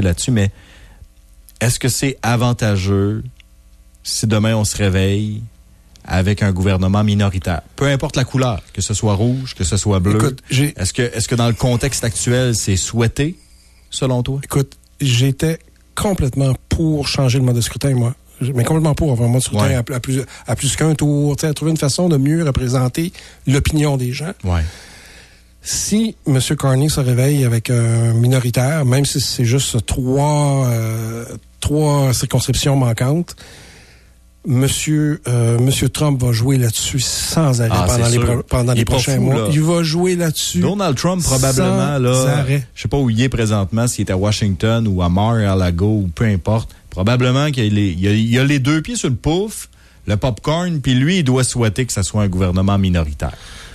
là-dessus, mais est-ce que c'est avantageux si demain on se réveille avec un gouvernement minoritaire? Peu importe la couleur, que ce soit rouge, que ce soit bleu. Écoute, est-ce que dans le contexte actuel, c'est souhaité, selon toi? Écoute, j'étais complètement pour changer le mode de scrutin, moi. Mais complètement pour avoir un mode de scrutin à plus qu'un tour, à trouver une façon de mieux représenter l'opinion des gens. Ouais. Si M. Carney se réveille avec un minoritaire, même si c'est juste trois circonscriptions manquantes, Monsieur Trump va jouer là-dessus sans arrêt pendant les prochains mois. Là. Il va jouer là-dessus. Donald Trump, probablement, là, je sais pas où il est présentement, s'il est à Washington ou à Mar-a-Lago ou peu importe. Probablement qu'il a les deux pieds sur le pouf, le popcorn, puis lui, il doit souhaiter que ça soit un gouvernement minoritaire.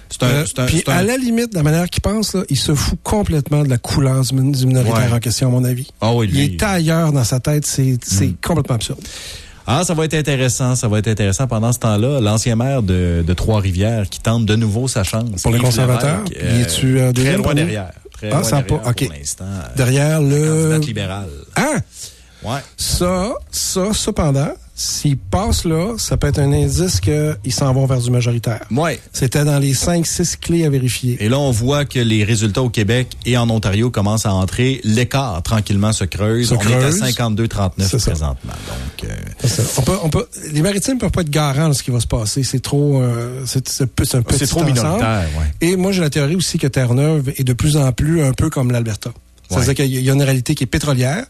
À la limite, de la manière qu'il pense, là, il se fout complètement de la couleur du minoritaire en question, à mon avis. Ah oui, il est ailleurs dans sa tête, c'est complètement absurde. Ah, ça va être intéressant. Pendant ce temps-là, l'ancien maire de Trois-Rivières qui tente de nouveau sa chance. Pour les conservateurs, il est-tu très loin derrière. Très loin derrière pour l'instant. Derrière le candidat libéral. Ah! Ouais. Ça, cependant, s'ils passent là, ça peut être un indice qu'ils s'en vont vers du majoritaire. Ouais. C'était dans les 5-6 clés à vérifier. Et là, on voit que les résultats au Québec et en Ontario commencent à entrer. L'écart, tranquillement, se creuse. On est à 52-39 présentement. Donc, les Maritimes peuvent pas être garants de ce qui va se passer. C'est trop, c'est un petit c'est trop minoritaire, ouais. Et moi, j'ai la théorie aussi que Terre-Neuve est de plus en plus un peu comme l'Alberta. C'est-à-dire qu'il y a une réalité qui est pétrolière.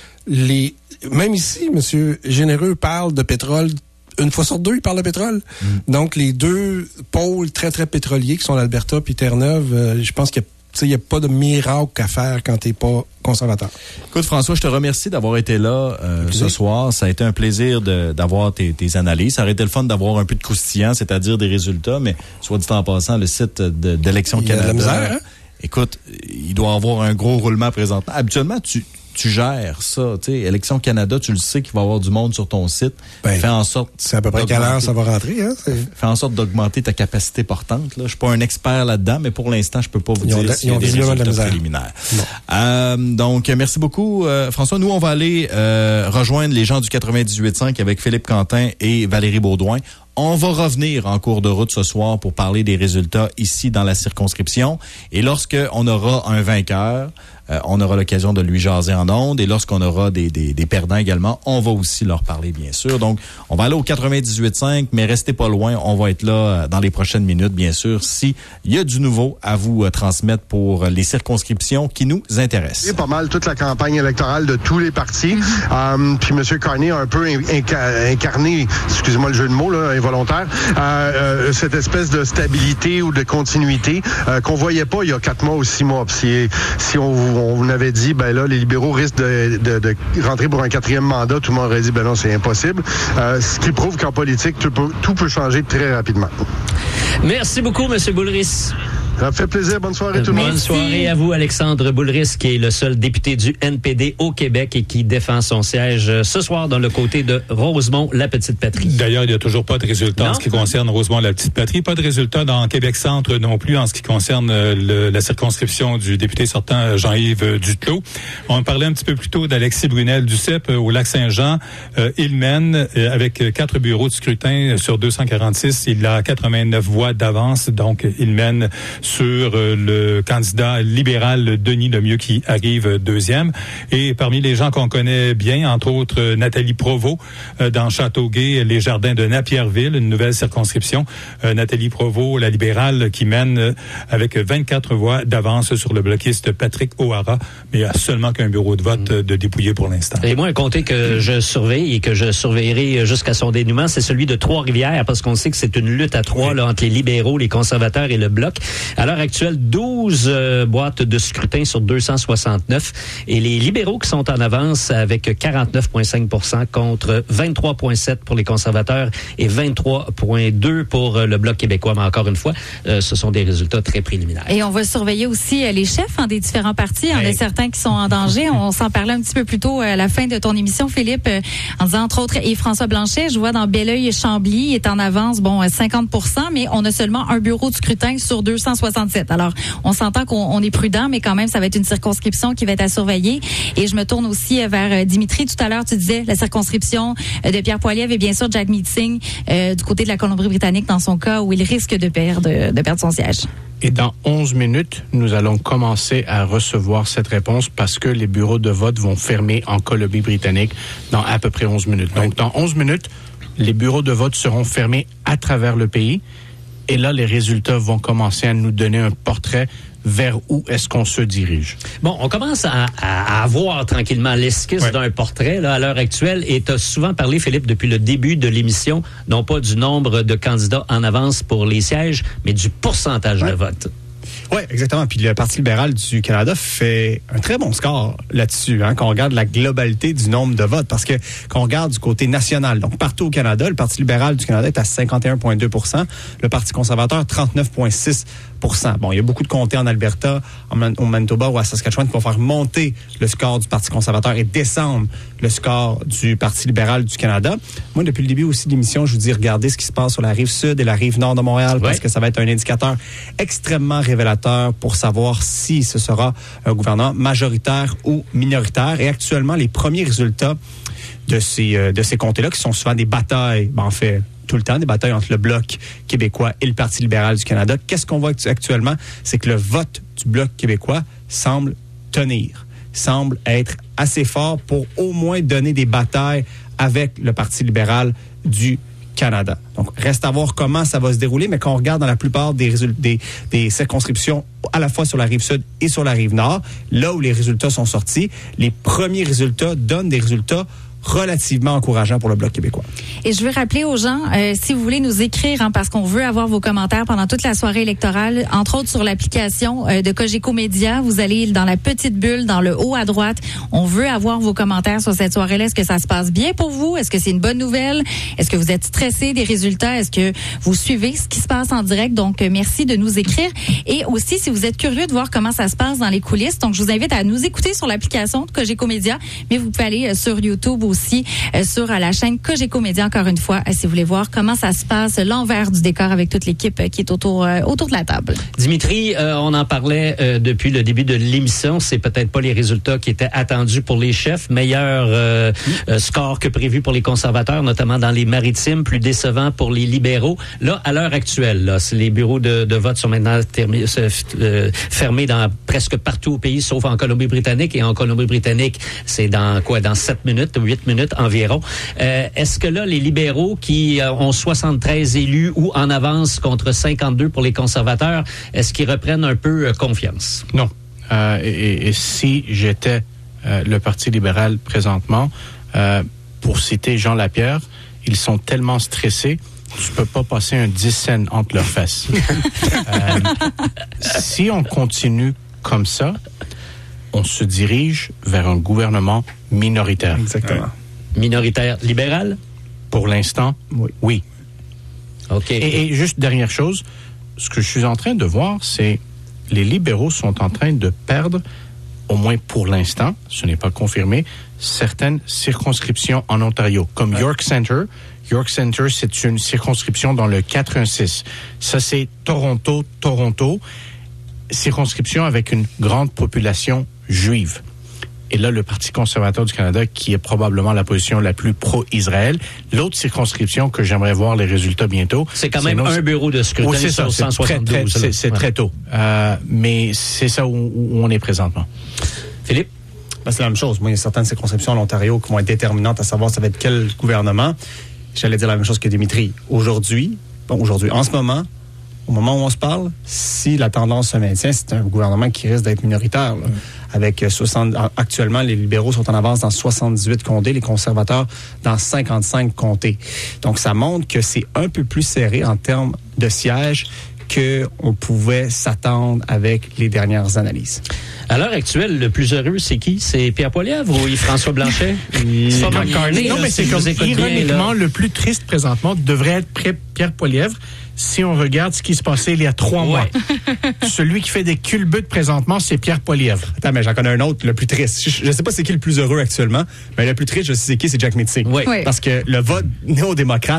Même ici, M. Généreux parle de pétrole. Une fois sur deux, il parle de pétrole. Donc, les deux pôles très, très pétroliers qui sont l'Alberta puis Terre-Neuve, je pense qu'il n'y a pas de miracle à faire quand tu n'es pas conservateur. Écoute, François, je te remercie d'avoir été là ce soir. Ça a été un plaisir d'avoir tes analyses. Ça aurait été le fun d'avoir un peu de croustillant, c'est-à-dire des résultats, mais soit dit en passant, le site d'Élections Canada. Il y a de la misère, hein? Écoute, il doit avoir un gros roulement présentement. Habituellement, tu gères ça, tu sais, Élections Canada, tu le sais qu'il va y avoir du monde sur ton site. Fais en sorte. C'est à peu près quelle heure ça va rentrer, hein? Fais en sorte d'augmenter ta capacité portante, là. Je suis pas un expert là-dedans, mais pour l'instant, je peux pas vous dire s'il y a des résultats préliminaires. Donc, merci beaucoup, François. Nous, on va aller rejoindre les gens du 98.5 avec Philippe Quentin et Valérie Baudouin. On va revenir en cours de route ce soir pour parler des résultats ici dans la circonscription. Et lorsque on aura un vainqueur, on aura l'occasion de lui jaser en ondes. Et lorsqu'on aura des perdants également, on va aussi leur parler, bien sûr. Donc, on va aller au 98.5, mais restez pas loin. On va être là dans les prochaines minutes, bien sûr, s'il y a du nouveau à vous transmettre pour les circonscriptions qui nous intéressent. C'est pas mal toute la campagne électorale de tous les partis. Puis M. Carney a un peu incarné, excusez-moi le jeu de mots, là, involontaire, cette espèce de stabilité ou de continuité qu'on voyait pas il y a 4 mois ou 6 mois. Puis si on vous avait dit, ben là, les libéraux risquent de rentrer pour un 4e mandat, tout le monde aurait dit, ben non, c'est impossible. Ce qui prouve qu'en politique, tout peut changer très rapidement. Merci beaucoup, M. Boulris. Ça me fait plaisir. Bonne soirée tout le monde. Bonne soirée à vous, Alexandre Boulris, qui est le seul député du NPD au Québec et qui défend son siège ce soir dans le côté de Rosemont-la-Petite-Patrie. D'ailleurs, il n'y a toujours pas de résultat en ce qui concerne Rosemont-la-Petite-Patrie. Pas de résultat dans Québec-Centre non plus en ce qui concerne la circonscription du député sortant Jean-Yves Duclos. On parlait un petit peu plus tôt d'Alexis Brunel du CEP au Lac-Saint-Jean. Il mène avec 4 bureaux de scrutin sur 246. Il a 89 voix d'avance, donc il mène sur le candidat libéral Denis Lemieux qui arrive 2e. Et parmi les gens qu'on connaît bien, entre autres Nathalie Provost dans Châteauguay, les jardins de Napierville, une nouvelle circonscription. Nathalie Provost, la libérale, qui mène avec 24 voix d'avance sur le bloquiste Patrick O'Hara, mais il n'y a seulement qu'un bureau de vote de dépouillé pour l'instant. Et moi, un comté que je surveille et que je surveillerai jusqu'à son dénouement, c'est celui de Trois-Rivières, parce qu'on sait que c'est une lutte à 3 là, entre les libéraux, les conservateurs et le Bloc. À l'heure actuelle, 12 boîtes de scrutin sur 269. Et les libéraux qui sont en avance avec 49,5 % contre 23,7 pour les conservateurs et 23,2 pour le Bloc québécois. Mais encore une fois, ce sont des résultats très préliminaires. Et on va surveiller aussi les chefs des différents partis. Il y en a certains qui sont en danger. On s'en parlait un petit peu plus tôt à la fin de ton émission, Philippe, en disant entre autres, et François Blanchet, je vois dans Belleuil et Chambly, est en avance, 50 %, mais on a seulement un bureau de scrutin sur 260. 167. Alors, on s'entend qu'on est prudent, mais quand même, ça va être une circonscription qui va être à surveiller. Et je me tourne aussi vers Dimitri. Tout à l'heure, tu disais la circonscription de Pierre Poilievre et bien sûr Jack Meeting du côté de la Colombie-Britannique dans son cas où il risque de perdre son siège. Et dans 11 minutes, nous allons commencer à recevoir cette réponse parce que les bureaux de vote vont fermer en Colombie-Britannique dans à peu près 11 minutes. Donc, dans 11 minutes, les bureaux de vote seront fermés à travers le pays. Et là, les résultats vont commencer à nous donner un portrait vers où est-ce qu'on se dirige. Bon, on commence à avoir tranquillement l'esquisse d'un portrait là, à l'heure actuelle. Et tu as souvent parlé, Philippe, depuis le début de l'émission, non pas du nombre de candidats en avance pour les sièges, mais du pourcentage de vote. Oui, exactement. Puis le Parti libéral du Canada fait un très bon score là-dessus, quand on regarde la globalité du nombre de votes. Parce que quand on regarde du côté national, donc partout au Canada, le Parti libéral du Canada est à 51,2 %, le Parti conservateur 39,6 %. Bon, il y a beaucoup de comtés en Alberta, au Manitoba ou à Saskatchewan qui vont faire monter le score du Parti conservateur et descendre le score du Parti libéral du Canada. Moi, depuis le début aussi de l'émission, je vous dis, regardez ce qui se passe sur la rive sud et la rive nord de Montréal parce que ça va être un indicateur extrêmement révélateur pour savoir si ce sera un gouvernement majoritaire ou minoritaire. Et actuellement, les premiers résultats de ces comtés-là, qui sont souvent des batailles, en fait, tout le temps, des batailles entre le Bloc québécois et le Parti libéral du Canada. Qu'est-ce qu'on voit actuellement? C'est que le vote du Bloc québécois semble tenir, semble être assez fort pour au moins donner des batailles avec le Parti libéral du Canada. Donc, reste à voir comment ça va se dérouler, mais quand on regarde dans la plupart des circonscriptions, à la fois sur la rive sud et sur la rive nord, là où les résultats sont sortis, les premiers résultats donnent des résultats relativement encourageant pour le Bloc québécois. Et je veux rappeler aux gens, si vous voulez nous écrire, parce qu'on veut avoir vos commentaires pendant toute la soirée électorale, entre autres sur l'application de Cogeco Média, vous allez dans la petite bulle, dans le haut à droite. On veut avoir vos commentaires sur cette soirée-là. Est-ce que ça se passe bien pour vous? Est-ce que c'est une bonne nouvelle? Est-ce que vous êtes stressé des résultats? Est-ce que vous suivez ce qui se passe en direct? Donc, merci de nous écrire. Et aussi, si vous êtes curieux de voir comment ça se passe dans les coulisses, donc je vous invite à nous écouter sur l'application de Cogeco Média, mais vous pouvez aller sur YouTube aussi sur la chaîne Cogeco Média, encore une fois, si vous voulez voir comment ça se passe, l'envers du décor avec toute l'équipe qui est autour de la table. Dimitri, on en parlait depuis le début de l'émission. C'est peut-être pas les résultats qui étaient attendus pour les chefs. Meilleur score que prévu pour les conservateurs, notamment dans les Maritimes, plus décevant pour les libéraux. Là, à l'heure actuelle, là, les bureaux de vote sont maintenant fermés dans presque partout au pays, sauf en Colombie-Britannique. Et en Colombie-Britannique, c'est dans 7 minutes, 8 minutes environ. Est-ce que là, les libéraux qui ont 73 élus ou en avance contre 52 pour les conservateurs, est-ce qu'ils reprennent un peu confiance? Non. Et si j'étais le Parti libéral présentement, pour citer Jean Lapierre, ils sont tellement stressés, tu peux pas passer un 10 cents entre leurs fesses. Si on continue comme ça, on se dirige vers un gouvernement minoritaire. Exactement. Minoritaire libéral? Pour l'instant, oui. OK. Et juste dernière chose, ce que je suis en train de voir, c'est les libéraux sont en train de perdre, au moins pour l'instant, ce n'est pas confirmé, certaines circonscriptions en Ontario, comme York Centre. York Centre, c'est une circonscription dans le 416. Ça, c'est Toronto, circonscription avec une grande population juive. Et là, le Parti conservateur du Canada, qui est probablement la position la plus pro-Israël. L'autre circonscription que j'aimerais voir les résultats bientôt... C'est quand même un bureau de scrutin sur 172. C'est très tôt. Mais c'est ça où on est présentement. Philippe? C'est la même chose. Moi, il y a certaines circonscriptions en Ontario qui vont être déterminantes à savoir ça va être quel gouvernement. J'allais dire la même chose que Dimitri. Aujourd'hui, en ce moment, au moment où on se parle, si la tendance se maintient, c'est un gouvernement qui risque d'être minoritaire. Là. Avec actuellement, les libéraux sont en avance dans 78 comtés, les conservateurs dans 55 comtés. Donc, ça montre que c'est un peu plus serré en termes de sièges qu'on pouvait s'attendre avec les dernières analyses. À l'heure actuelle, le plus heureux, c'est qui? C'est Pierre Poilievre ou Yves-François Blanchet? C'est pas McCartney. Non, mais c'est comme ironiquement, le plus triste présentement devrait être Pierre Poilievre. Si on regarde ce qui se passait il y a 3 mois. Celui qui fait des culbutes présentement, c'est Pierre Poilievre. Attends, mais j'en connais un autre, le plus triste. Je ne sais pas c'est qui le plus heureux actuellement, mais le plus triste, je sais c'est qui, c'est Jack Meeting. Oui. Parce que le vote néo-démocrate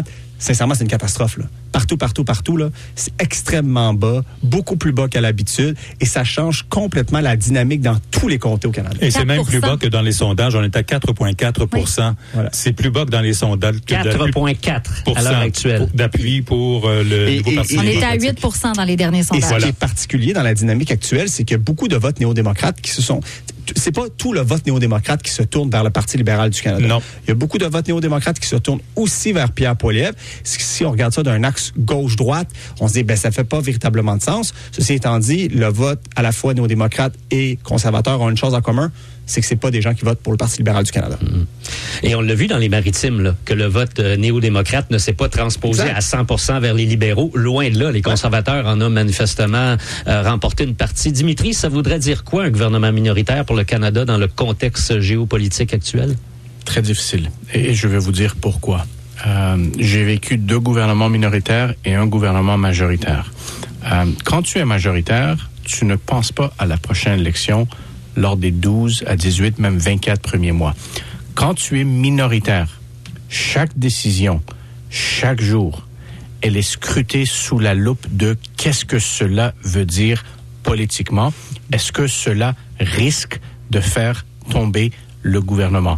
sincèrement, c'est une catastrophe, là. Partout, là, c'est extrêmement bas, beaucoup plus bas qu'à l'habitude, et ça change complètement la dynamique dans tous les comtés au Canada. Et c'est même plus bas que dans les sondages. On est à 4,4 %. Oui. Voilà. C'est plus bas que dans les sondages. 4,4 à l'heure actuelle. D'appui pour le nouveau parti. On est à 8 % dans les derniers sondages. Et ce qui est particulier dans la dynamique actuelle, c'est qu'il y a beaucoup de votes néo-démocrates qui se sont... C'est pas tout le vote néo-démocrate qui se tourne vers le Parti libéral du Canada. Non. Il y a beaucoup de votes néo-démocrates qui se tournent aussi vers Pierre Poilievre. Si on regarde ça d'un axe gauche-droite, on se dit, ça fait pas véritablement de sens. Ceci étant dit, le vote à la fois néo-démocrate et conservateur ont une chose en commun, c'est que c'est pas des gens qui votent pour le Parti libéral du Canada. Et on l'a vu dans les Maritimes, là, que le vote néo-démocrate ne s'est pas transposé à 100% vers les libéraux. Loin de là, les conservateurs en ont manifestement remporté une partie. Dimitri, ça voudrait dire quoi un gouvernement minoritaire pour le Canada dans le contexte géopolitique actuel? Très difficile. Et je vais vous dire pourquoi. J'ai vécu 2 gouvernements minoritaires et un gouvernement majoritaire. Quand tu es majoritaire, tu ne penses pas à la prochaine élection lors des 12 à 18, même 24 premiers mois. Quand tu es minoritaire, chaque décision, chaque jour, elle est scrutée sous la loupe de qu'est-ce que cela veut dire politiquement. Est-ce que cela risque de faire tomber le gouvernement?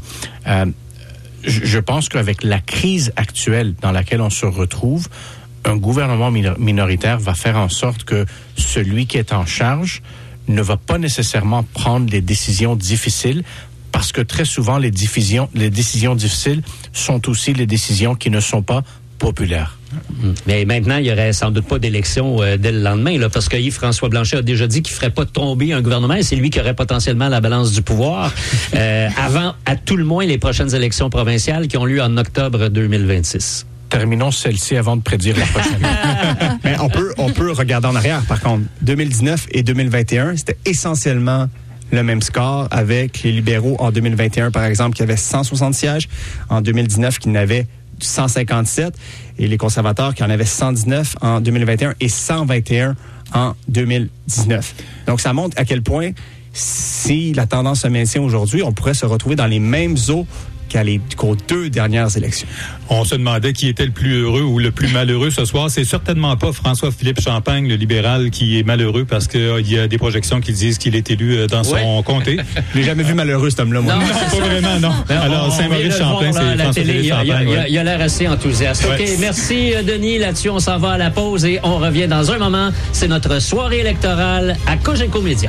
Je pense qu'avec la crise actuelle dans laquelle on se retrouve, un gouvernement minoritaire va faire en sorte que celui qui est en charge ne va pas nécessairement prendre des décisions difficiles, parce que très souvent, les décisions difficiles sont aussi les décisions qui ne sont pas populaires. Mais maintenant, il n'y aurait sans doute pas d'élection dès le lendemain, là, parce que Yves-François Blanchet a déjà dit qu'il ne ferait pas tomber un gouvernement, et c'est lui qui aurait potentiellement la balance du pouvoir avant, à tout le moins, les prochaines élections provinciales qui ont lieu en octobre 2026. Terminons celle-ci avant de prédire la prochaine. Mais on peut regarder en arrière, par contre. 2019 et 2021, c'était essentiellement le même score, avec les libéraux en 2021, par exemple, qui avaient 160 sièges, en 2019, qui n'avaient 157, et les conservateurs qui en avaient 119 en 2021 et 121 en 2019. Donc, ça montre à quel point, si la tendance se maintient aujourd'hui, on pourrait se retrouver dans les mêmes eaux qu'aux 2 dernières élections. On se demandait qui était le plus heureux ou le plus malheureux ce soir. C'est certainement pas François-Philippe Champagne, le libéral, qui est malheureux parce qu'il y a des projections qui disent qu'il est élu dans son comté. Je l'ai jamais vu malheureux, cet homme-là, moi. Non, pas vraiment, non. Alors, Saint-Maurice-Champagne, c'est François-Philippe Champagne. Il a l'air assez enthousiaste. OK, merci Denis. Là-dessus, on s'en va à la pause et on revient dans un moment. C'est notre soirée électorale à Cogeco Média.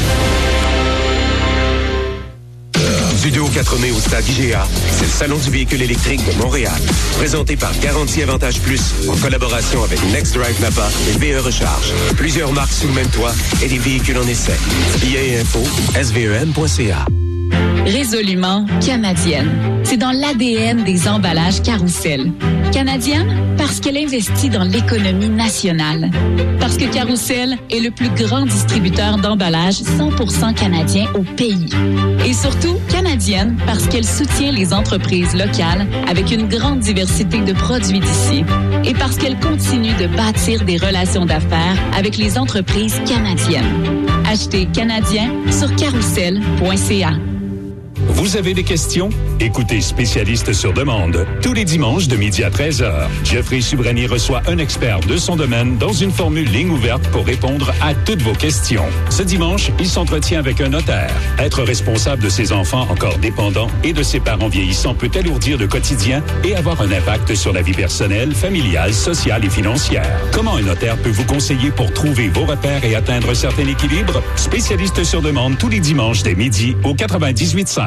Du 2 au 4 mai au stade IGA, c'est le Salon du véhicule électrique de Montréal. Présenté par Garantie Avantage Plus, en collaboration avec Next Drive Napa et VE Recharge. Plusieurs marques sous le même toit et des véhicules en essai. Billets et infos, SVEM.ca. Résolument canadienne. C'est dans l'ADN des emballages Carousel. Canadienne parce qu'elle investit dans l'économie nationale. Parce que Carousel est le plus grand distributeur d'emballages 100% canadien au pays. Et surtout, canadienne parce qu'elle soutient les entreprises locales avec une grande diversité de produits d'ici. Et parce qu'elle continue de bâtir des relations d'affaires avec les entreprises canadiennes. Achetez canadien sur carousel.ca. Vous avez des questions? Écoutez Spécialiste sur demande tous les dimanches de midi à 13h. Jeffrey Subrani reçoit un expert de son domaine dans une formule ligne ouverte pour répondre à toutes vos questions. Ce dimanche, il s'entretient avec un notaire. Être responsable de ses enfants encore dépendants et de ses parents vieillissants peut alourdir le quotidien et avoir un impact sur la vie personnelle, familiale, sociale et financière. Comment un notaire peut vous conseiller pour trouver vos repères et atteindre un certain équilibre? Spécialiste sur demande tous les dimanches dès midi au 98.5.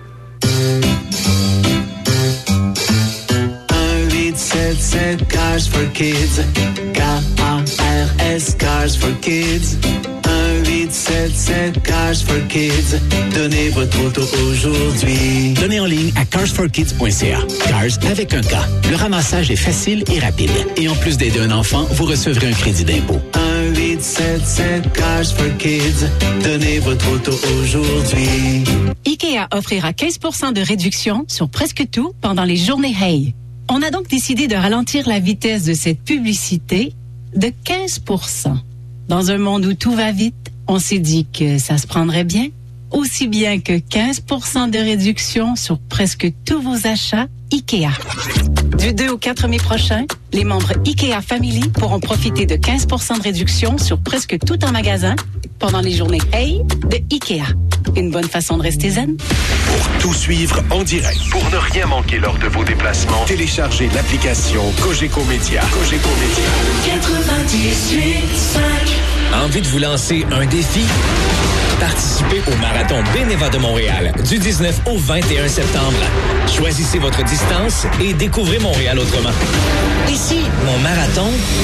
1-877 Cars for Kids. K-A-R-S Cars for Kids. 1-877 Cars for Kids. Donnez votre auto aujourd'hui. Donnez en ligne à carsforkids.ca. Cars avec un K. Le ramassage est facile et rapide. Et en plus d'aider un enfant, vous recevrez un crédit d'impôt. 1-877 Cars for Kids. Donnez votre auto aujourd'hui. IKEA offrira 15% de réduction sur presque tout pendant les journées Hey. On a donc décidé de ralentir la vitesse de cette publicité de 15%. Dans un monde où tout va vite, on s'est dit que ça se prendrait bien. Aussi bien que 15% de réduction sur presque tous vos achats IKEA. Du 2 au 4 mai prochain, les membres IKEA Family pourront profiter de 15 % de réduction sur presque tout en magasin pendant les journées Hey de IKEA. Une bonne façon de rester zen. Pour tout suivre en direct, pour ne rien manquer lors de vos déplacements, téléchargez l'application Cogeco Média. Cogeco Média. 98.5. Envie de vous lancer un défi? Participez au Marathon Beneva de Montréal du 19 au 21 septembre. Choisissez votre distance et découvrez Montréal autrement. Et si mon marathon